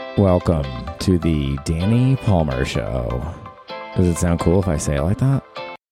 Welcome to the Danny Palmer Show. Does it sound cool if I say it like that?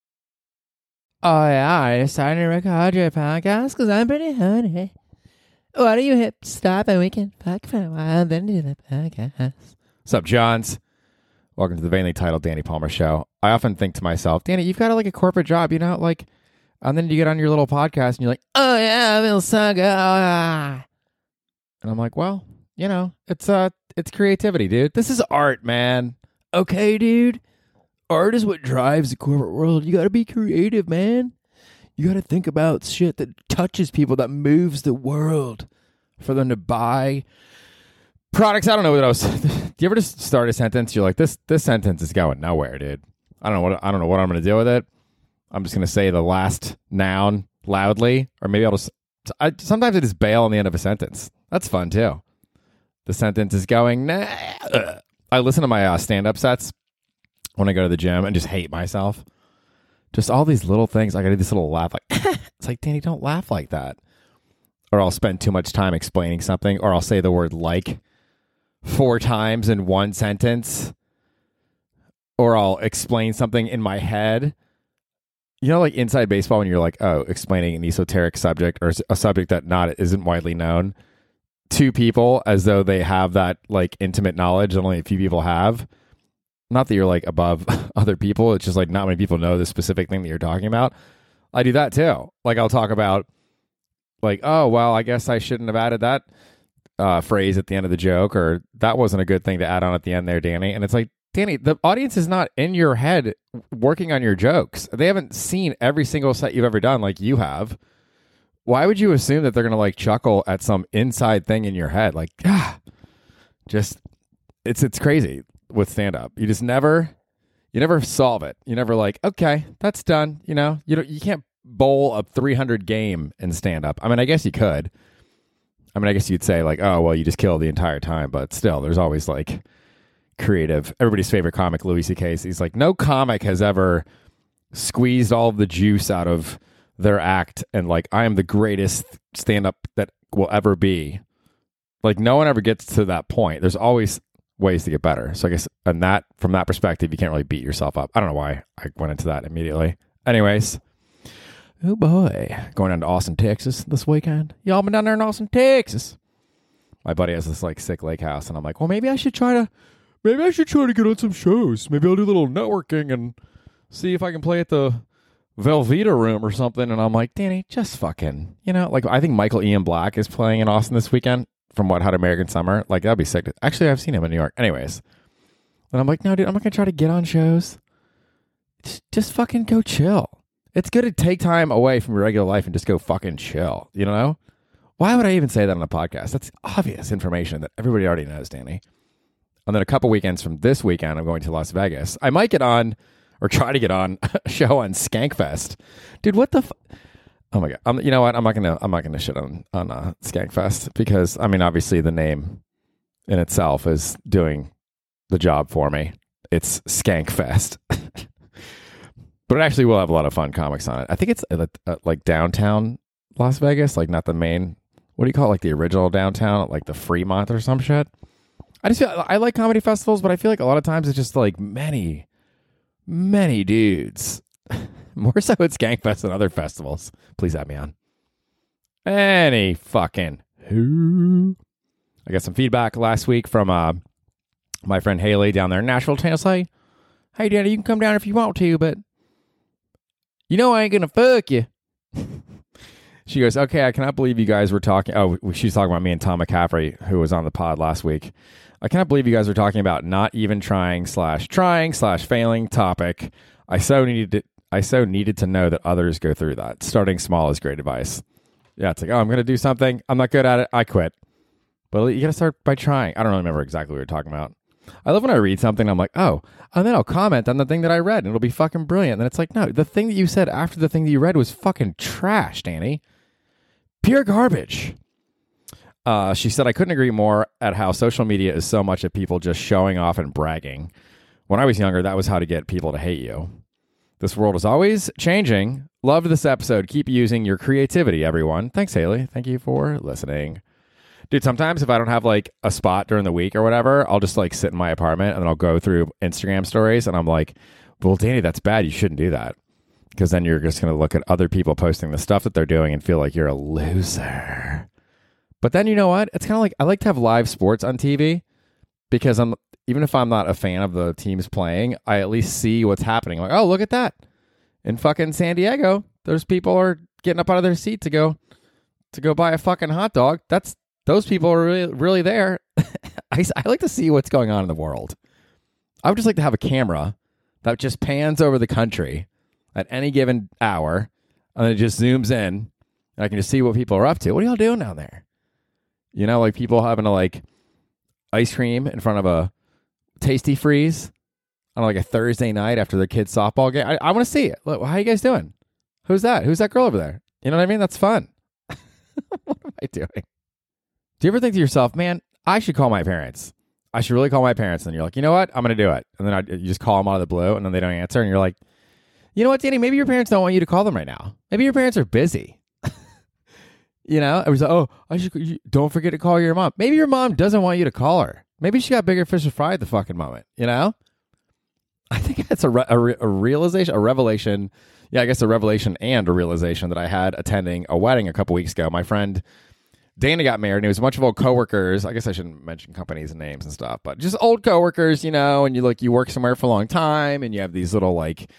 Oh yeah, I decided to record your podcast because I'm pretty horny. Why don't you hit stop and we can fuck for a while, then do the podcast. What's up, Johns? Welcome to the vainly titled Danny Palmer Show. I often think to myself, Danny, you've got a corporate job, and then you get on your little podcast and you're like, oh yeah, I feel so good. And I'm like, well, it's creativity, dude. This is art, man. Okay, dude. Art is what drives the corporate world. You got to be creative, man. You got to think about shit that touches people, that moves the world for them to buy products. I don't know what else. Do you ever just start a sentence? You're like, this sentence is going nowhere, dude. I don't know what I'm going to do with it. I'm just going to say the last noun loudly, or maybe sometimes I just bail on the end of a sentence. That's fun too. The sentence is going, nah. I listen to my stand-up sets when I go to the gym and just hate myself. Just all these little things. I got to do this little laugh. It's like, Danny, don't laugh like that. Or I'll spend too much time explaining something. Or I'll say the word like 4 times in one sentence. Or I'll explain something in my head. You know, like inside baseball when you're like, explaining an esoteric subject or a subject that isn't widely known to people as though they have that like intimate knowledge that only a few people have. Not that you're like above other people. It's just like not many people know the specific thing that you're talking about. I do that too. Like I'll talk about like, oh, well, I guess I shouldn't have added that phrase at the end of the joke, or that wasn't a good thing to add on at the end there, Danny. And it's like, Danny, the audience is not in your head working on your jokes. They haven't seen every single set you've ever done like you have. Why would you assume that they're going to like chuckle at some inside thing in your head? Like, just it's crazy with stand up. You never solve it. You never like, okay, that's done. You can't bowl a 300 game in stand up. I mean, I guess you could. I mean, I guess you'd say like, oh, well, you just kill the entire time, but still there's always like creative. Everybody's favorite comic, Louis C.K. He's like, no comic has ever squeezed all of the juice out of their act and like, I am the greatest stand-up that will ever be. Like no one ever gets to that point. There's always ways to get better. So I guess from that perspective, you can't really beat yourself up. I don't know why I went into that immediately. Anyways, oh boy, going down to Austin, Texas this weekend. Y'all been down there in Austin, Texas? My buddy has this like sick lake house, and I'm like, well, maybe I should try to get on some shows. Maybe I'll do a little networking and see if I can play at the Velveeta room or something. And I'm like, Danny, just fucking, I think Michael Ian Black is playing in Austin this weekend from Hot American Summer. Like, that'd be sick. Actually, I've seen him in New York. Anyways. And I'm like, no, dude, I'm not going to try to get on shows. Just fucking go chill. It's good to take time away from your regular life and just go fucking chill, Why would I even say that on a podcast? That's obvious information that everybody already knows, Danny. And then a couple weekends from this weekend, I'm going to Las Vegas. I might get on or try to get on a show on Skankfest. Dude, what the oh my God. You know what? I'm not gonna shit on Skankfest because, I mean, obviously the name in itself is doing the job for me. It's Skankfest. But it actually will have a lot of fun comics on it. I think it's like downtown Las Vegas, like not the main, what do you call it? Like the original downtown, like the Fremont or some shit. I just feel I like comedy festivals, but I feel like a lot of times it's just like many dudes. More so at Skankfest than other festivals. Please have me on. Any fucking who. I got some feedback last week from my friend Haley down there in Nashville, Tennessee. Hey, Danny, you can come down if you want to, but I ain't gonna fuck you. She goes, okay, I cannot believe you guys were talking. Oh, she's talking about me and Tom McCaffrey, who was on the pod last week. I cannot believe you guys were talking about not even trying/failing topic. I so needed to know that others go through that. Starting small is great advice. Yeah, it's like, oh, I'm going to do something. I'm not good at it. I quit. But you got to start by trying. I don't really remember exactly what we were talking about. I love when I read something, I'm like, oh, and then I'll comment on the thing that I read, and it'll be fucking brilliant. And then it's like, no, the thing that you said after the thing that you read was fucking trash, Danny. Pure garbage. She said, I couldn't agree more at how social media is so much of people just showing off and bragging. When I was younger, that was how to get people to hate you. This world is always changing. Loved this episode. Keep using your creativity, everyone. Thanks, Haley. Thank you for listening. Dude, sometimes if I don't have like a spot during the week or whatever, I'll just like sit in my apartment and then I'll go through Instagram stories and I'm like, well, Danny, that's bad. You shouldn't do that. Because then you're just going to look at other people posting the stuff that they're doing and feel like you're a loser. But then you know what? It's kind of like I like to have live sports on TV because even if I'm not a fan of the teams playing, I at least see what's happening. Like, oh, look at that. In fucking San Diego, those people are getting up out of their seat to go buy a fucking hot dog. Those people are really, really there. I like to see what's going on in the world. I would just like to have a camera that just pans over the country at any given hour, and then it just zooms in, and I can just see what people are up to. What are y'all doing down there? You know, like people having to like ice cream in front of a Tasty Freeze on like a Thursday night after their kid's softball game. I want to see it. Look, how you guys doing? Who's that? Who's that girl over there? You know what I mean? That's fun. What am I doing? Do you ever think to yourself, man, I should call my parents. I should really call my parents. And you're like, you know what? I'm going to do it. And then you just call them out of the blue and then they don't answer. And you're like, you know what, Danny? Maybe your parents don't want you to call them right now. Maybe your parents are busy. You know? I was like, oh, don't forget to call your mom. Maybe your mom doesn't want you to call her. Maybe she got bigger fish to fry at the fucking moment. You know? I think that's a realization, a revelation. Yeah, I guess a revelation and a realization that I had attending a wedding a couple weeks ago. My friend Dana got married, and it was a bunch of old coworkers. I guess I shouldn't mention companies and names and stuff, but just old coworkers, you know. And you work somewhere for a long time, and you have these little like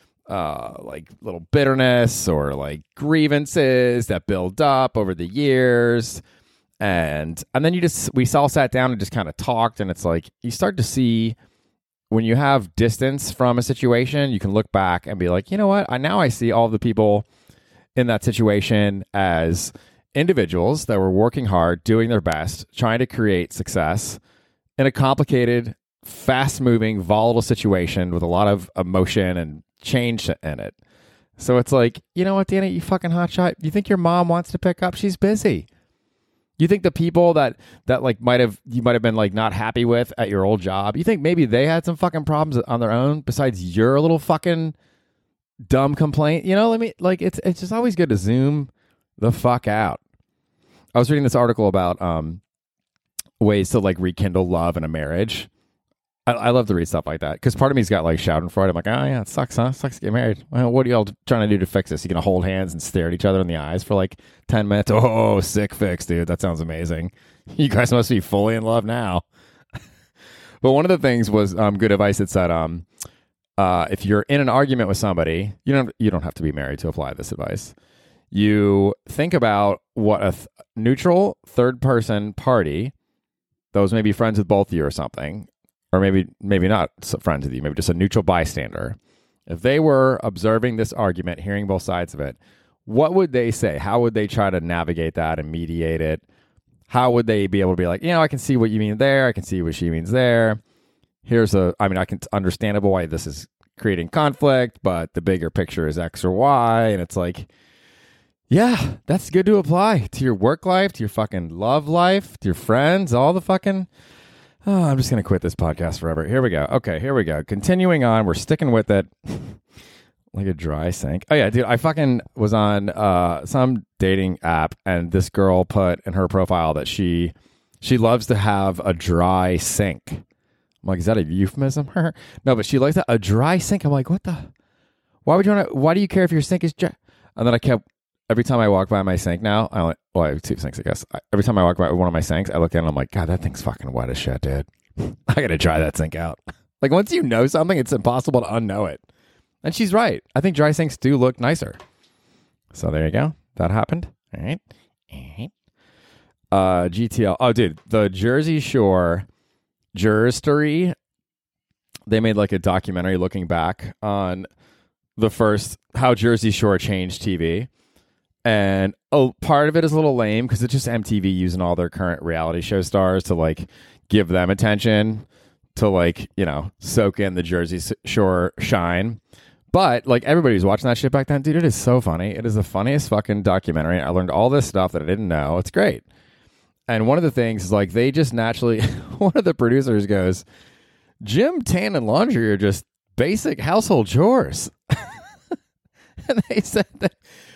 little bitterness or like grievances that build up over the years, and then we all sat down and just kind of talked, and it's like you start to see when you have distance from a situation, you can look back and be like, you know what? Now I see all the people in that situation as individuals that were working hard, doing their best, trying to create success in a complicated, fast-moving, volatile situation with a lot of emotion and change in it. So it's like, you know what, Danny, you fucking hotshot. You think your mom wants to pick up? She's busy. You think the people that like you might have been like not happy with at your old job, you think maybe they had some fucking problems on their own besides your little fucking dumb complaint? You know, it's just always good to zoom the fuck out. I was reading this article about ways to like rekindle love in a marriage. I love to read stuff like that because part of me's got like schadenfreude. I'm like, oh yeah, it sucks, huh? It sucks to get married. Well, what are y'all trying to do to fix this? You gonna hold hands and stare at each other in the eyes for like 10 minutes? Oh, sick fix, dude. That sounds amazing. You guys must be fully in love now. But one of the things was good advice. It said, if you're in an argument with somebody, you don't have to be married to apply this advice. You think about what a neutral third person party, those may be friends with both of you or something, or maybe not friends with you, maybe just a neutral bystander. If they were observing this argument, hearing both sides of it, what would they say? How would they try to navigate that and mediate it? How would they be able to be like, I can see what you mean there. I can see what she means there. I can understandable why this is creating conflict, but the bigger picture is X or Y. And it's like, yeah, that's good to apply to your work life, to your fucking love life, to your friends, all the fucking... Oh, I'm just going to quit this podcast forever. Here we go. Okay, here we go. Continuing on. We're sticking with it. Like a dry sink. Oh, yeah, dude. I fucking was on some dating app, and this girl put in her profile that she loves to have a dry sink. I'm like, is that a euphemism? No, but she likes a dry sink. I'm like, what the? Why do you care if your sink is dry? And then I kept... Every time I walk by my sink now, I have two sinks, I guess. Every time I walk by one of my sinks, I look at it and I'm like, God, that thing's fucking wet as shit, dude. I got to dry that sink out. Like, once you know something, it's impossible to unknow it. And she's right. I think dry sinks do look nicer. So there you go. That happened. All right. GTL. Oh, dude, the Jersey Shore Juristery, they made like a documentary looking back on how Jersey Shore changed TV. And part of it is a little lame because it's just MTV using all their current reality show stars to like give them attention to like, soak in the Jersey Shore shine. But like everybody was watching that shit back then, dude, it is so funny. It is the funniest fucking documentary. I learned all this stuff that I didn't know. It's great. And one of the things is like they just naturally, one of the producers goes, gym, tan, and laundry are just basic household chores. And they said that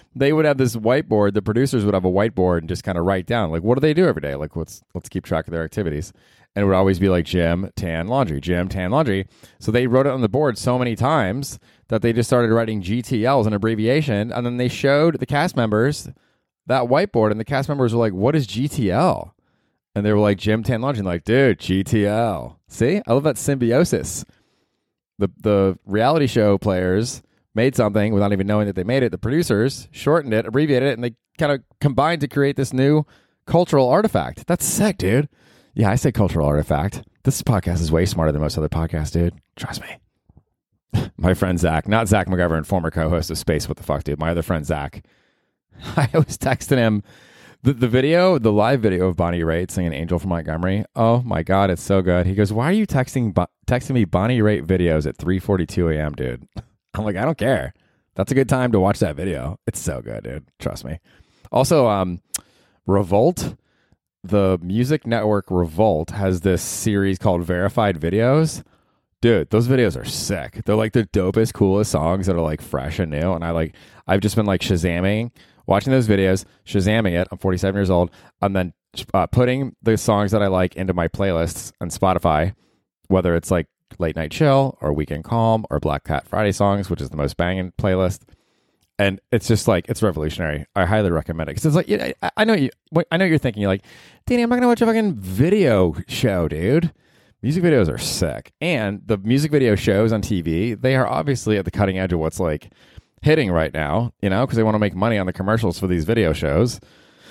they would have this whiteboard. The producers would have a whiteboard and just kind of write down, like, what do they do every day? Like, let's keep track of their activities. And it would always be like gym, tan, laundry, gym, tan, laundry. So they wrote it on the board so many times that they just started writing GTL as an abbreviation. And then they showed the cast members that whiteboard, and the cast members were like, what is GTL? And they were like, gym, tan, laundry. And like, dude, GTL. See? I love that symbiosis. The reality show players made something without even knowing that they made it. The producers shortened it, abbreviated it, and they kind of combined to create this new cultural artifact. That's sick, dude. Yeah, I say cultural artifact. This podcast is way smarter than most other podcasts, dude. Trust me. My friend Zach, not Zach McGovern, former co-host of Space What the Fuck, dude. My other friend Zach. I was texting him the live video of Bonnie Raitt singing Angel from Montgomery. Oh my God, it's so good. He goes, why are you texting me Bonnie Raitt videos at 3:42 a.m., dude? I'm like, I don't care. That's a good time to watch that video. It's so good, dude. Trust me. Also, Revolt, the music network Revolt, has this series called Verified Videos. Dude, those videos are sick. They're like the dopest, coolest songs that are like fresh and new. And I've just been like watching those videos, Shazamming it. I'm 47 years old. And then putting the songs that I like into my playlists on Spotify, whether it's like Late Night Chill or Weekend Calm or Black Cat Friday Songs, which is the most banging playlist. And it's just like, it's revolutionary. I highly recommend it. Because it's like, I know you're thinking, you're like, Danny, I'm not going to watch a fucking video show, dude. Music videos are sick. And the music video shows on TV, they are obviously at the cutting edge of what's like hitting right now, you know, because they want to make money on the commercials for these video shows.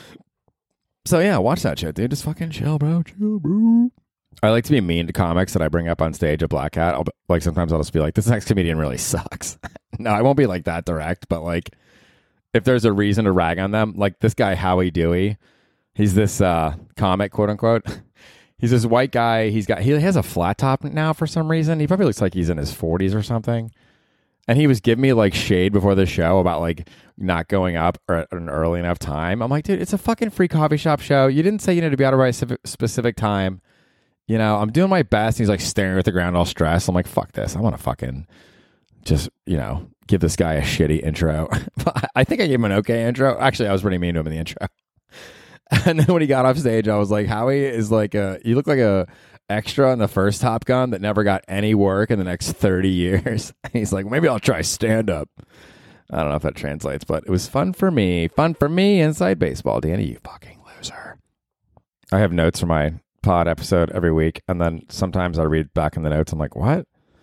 So yeah, watch that shit, dude. Just fucking chill, bro. Chill, bro. I like to be mean to comics that I bring up on stage at Black Hat. Sometimes I'll just be like, this next comedian really sucks. No, I won't be like that direct, but like, if there's a reason to rag on them, like this guy, Howie Dewey, he's this comic, quote unquote. He's this white guy. He has a flat top now for some reason. He probably looks like he's in his 40s or something. And he was giving me like shade before the show about like not going up at an early enough time. I'm like, dude, it's a fucking free coffee shop show. You didn't say you need to be out at a specific time. You know, I'm doing my best. He's like staring at the ground all stressed. I'm like, fuck this. I want to fucking just, you know, give this guy a shitty intro. I think I gave him an okay intro. Actually, I was pretty mean to him in the intro. And then when he got off stage, I was like, Howie is like you look like a extra in the first Top Gun that never got any work in the next 30 years. And he's like, maybe I'll try stand up. I don't know if that translates, but it was fun for me. Fun for me inside baseball. Danny, you fucking loser. I have notes for my pod episode every week. And then sometimes I read back in the notes. I'm like, what?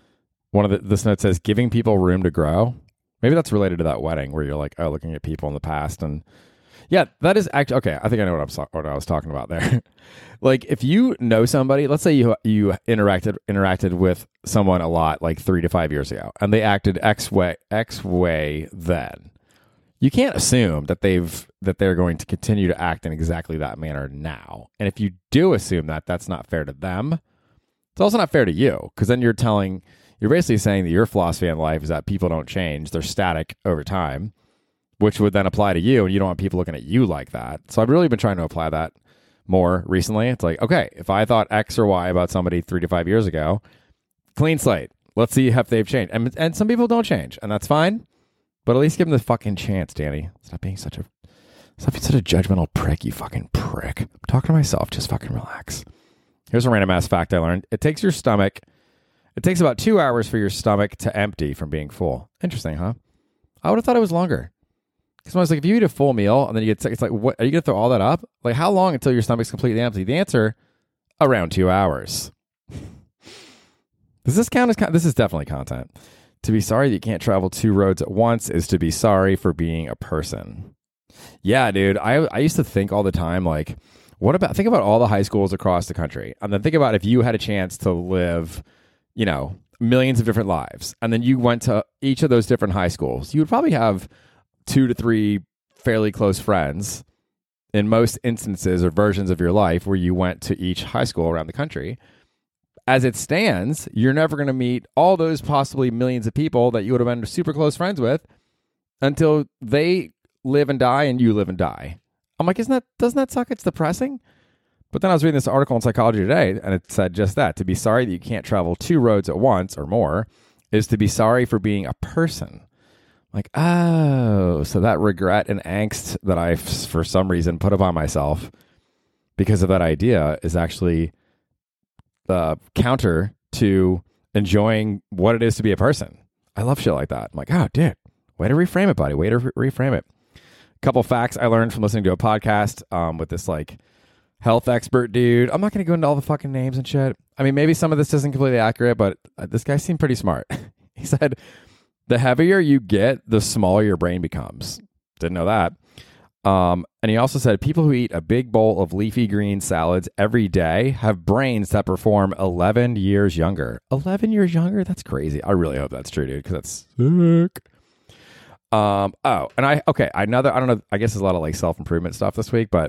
This note says giving people room to grow. Maybe that's related to that wedding where you're like, oh, looking at people in the past. And yeah, that is actually, okay, I think I know what I was talking about there. Like, if you know somebody, let's say you interacted with someone a lot, like 3 to 5 years ago, and they acted X way then. You can't assume that they're going to continue to act in exactly that manner now. And if you do assume that, that's not fair to them. It's also not fair to you, because then you're basically saying that your philosophy in life is that people don't change, they're static over time, which would then apply to you, and you don't want people looking at you like that. So I've really been trying to apply that more recently. It's like, okay, if I thought X or Y about somebody 3 to 5 years ago, clean slate. Let's see if they've changed. And some people don't change, and that's fine. But at least give them the fucking chance, Danny. Stop being such a judgmental prick, you fucking prick. I'm talking to myself. Just fucking relax. Here's a random ass fact I learned. It takes about 2 hours for your stomach to empty from being full. Interesting, huh? I would have thought it was longer. Because I was like, if you eat a full meal and then you get sick, it's like, what, are you going to throw all that up? Like, how long until your stomach's completely empty? The answer, around 2 hours. Does this count as this is definitely content. To be sorry that you can't travel 2 roads at once is to be sorry for being a person. Yeah, dude. I used to think all the time, like, think about all the high schools across the country. And then think about if you had a chance to live, you know, millions of different lives. And then you went to each of those different high schools. You would probably have 2 to 3 fairly close friends in most instances or versions of your life where you went to each high school around the country. As it stands, you're never going to meet all those possibly millions of people that you would have been super close friends with until they live and die and you live and die. I'm like, doesn't that suck? It's depressing. But then I was reading this article in Psychology Today, and it said just that. To be sorry that you can't travel 2 roads at once or more is to be sorry for being a person. Like, oh, so that regret and angst that I, for some reason, put upon myself because of that idea is actually counter to enjoying what it is to be a person. I love shit like that. I'm like, oh, dude, way to reframe it, buddy. Way to reframe it. A couple facts I learned from listening to a podcast with this like health expert dude. I'm not going to go into all the fucking names and shit. I mean, maybe some of this isn't completely accurate, but this guy seemed pretty smart. He said, the heavier you get, the smaller your brain becomes. Didn't know that. And he also said people who eat a big bowl of leafy green salads every day have brains that perform 11 years younger. 11 years younger? That's crazy. I really hope that's true, dude, because that's sick. I don't know. I guess there's a lot of like self-improvement stuff this week, but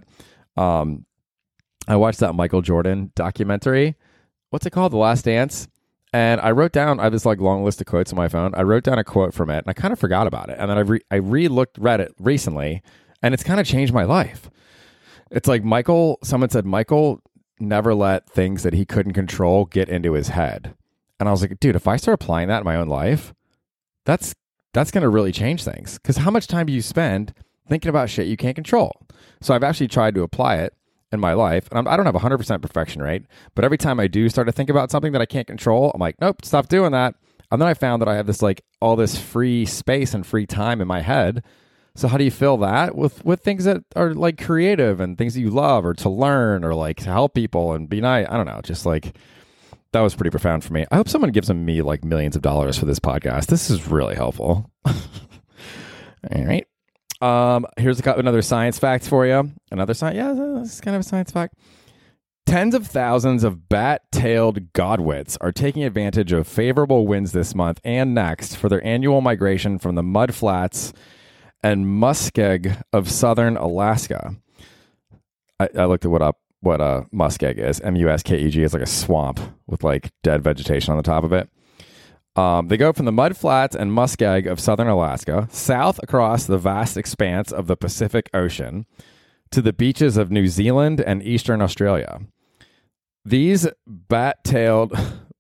I watched that Michael Jordan documentary. What's it called? The Last Dance. And I wrote down, I have this like long list of quotes on my phone. I wrote down a quote from it and I kind of forgot about it. And then I read it recently and it's kind of changed my life. It's like someone said, Michael never let things that he couldn't control get into his head. And I was like, dude, if I start applying that in my own life, that's going to really change things. Because how much time do you spend thinking about shit you can't control? So I've actually tried to apply it in my life. And I don't have 100% perfection rate, but every time I do start to think about something that I can't control, I'm like, nope, stop doing that. And then I found that I have this like all this free space and free time in my head. So how do you fill that with things that are like creative and things that you love or to learn or like to help people and be nice? I don't know. Just like that was pretty profound for me. I hope someone gives me like millions of dollars for this podcast. This is really helpful. All right. Here's another science fact for you. This is kind of a science fact. Tens of thousands of bat-tailed godwits are taking advantage of favorable winds this month and next for their annual migration from the mudflats and muskeg of southern Alaska. I looked at what muskeg is. M-U-S-K-E-G is like a swamp with like dead vegetation on the top of it. They go from the mudflats and muskeg of southern Alaska, south across the vast expanse of the Pacific Ocean, to the beaches of New Zealand and eastern Australia. These bar-tailed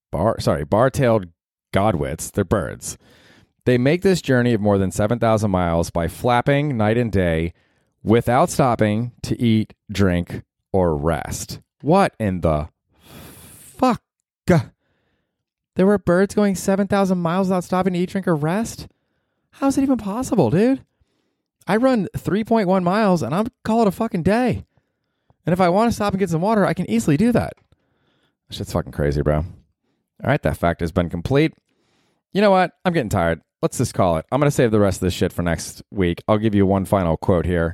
godwits, they're birds. They make this journey of more than 7,000 miles by flapping night and day without stopping to eat, drink, or rest. What in the fuck? There were birds going 7,000 miles without stopping to eat, drink, or rest? How is it even possible, dude? I run 3.1 miles and I'm call it a fucking day. And if I want to stop and get some water, I can easily do that. That shit's fucking crazy, bro. All right, that fact has been complete. You know what? I'm getting tired. Let's just call it. I'm going to save the rest of this shit for next week. I'll give you one final quote here.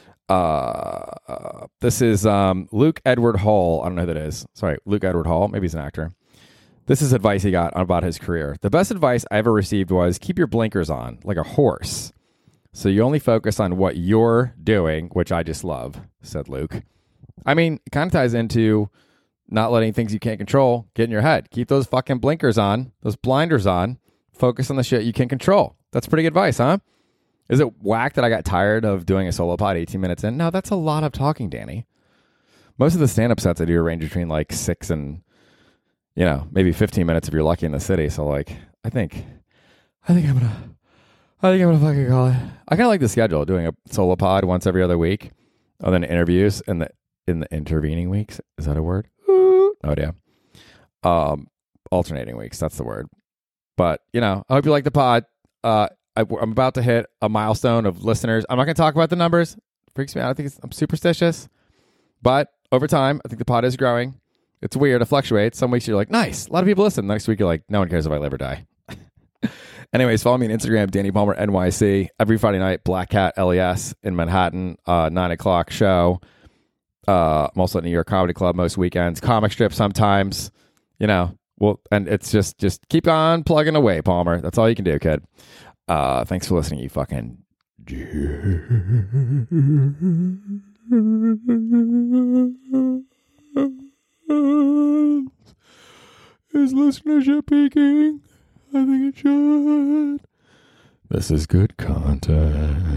This is Luke Edward Hall. I don't know who that is. Sorry, Luke Edward Hall. Maybe he's an actor. This is advice he got about his career. The best advice I ever received was keep your blinkers on like a horse. So you only focus on what you're doing, which I just love, said Luke. I mean, it kind of ties into not letting things you can't control get in your head. Keep those fucking blinkers on, those blinders on. Focus on the shit you can control. That's pretty good advice, huh? Is it whack that I got tired of doing a solo pod 18 minutes in? No, that's a lot of talking, Danny. Most of the stand-up sets I do range between like 6 and, maybe 15 minutes if you're lucky in the city. So like, I think I'm gonna fucking call it. I kind of like the schedule, doing a solo pod once every other week, and then interviews in the intervening weeks. Is that a word? Oh yeah. Alternating weeks. That's the word. But, I hope you like the pod. I'm about to hit a milestone of listeners. I'm not going to talk about the numbers. It freaks me out. I'm superstitious. But over time, I think the pod is growing. It's weird. It fluctuates. Some weeks you're like, nice. A lot of people listen. Next week you're like, no one cares if I live or die. Anyways, follow me on Instagram, Danny Palmer NYC. Every Friday night, Black Cat LES in Manhattan, 9:00 show. I'm also at New York Comedy Club most weekends. Comic strip sometimes, Well, and it's just keep on plugging away, Palmer. That's all you can do, kid. Thanks for listening, you fucking... Is listenership peaking? I think it should. This is good content.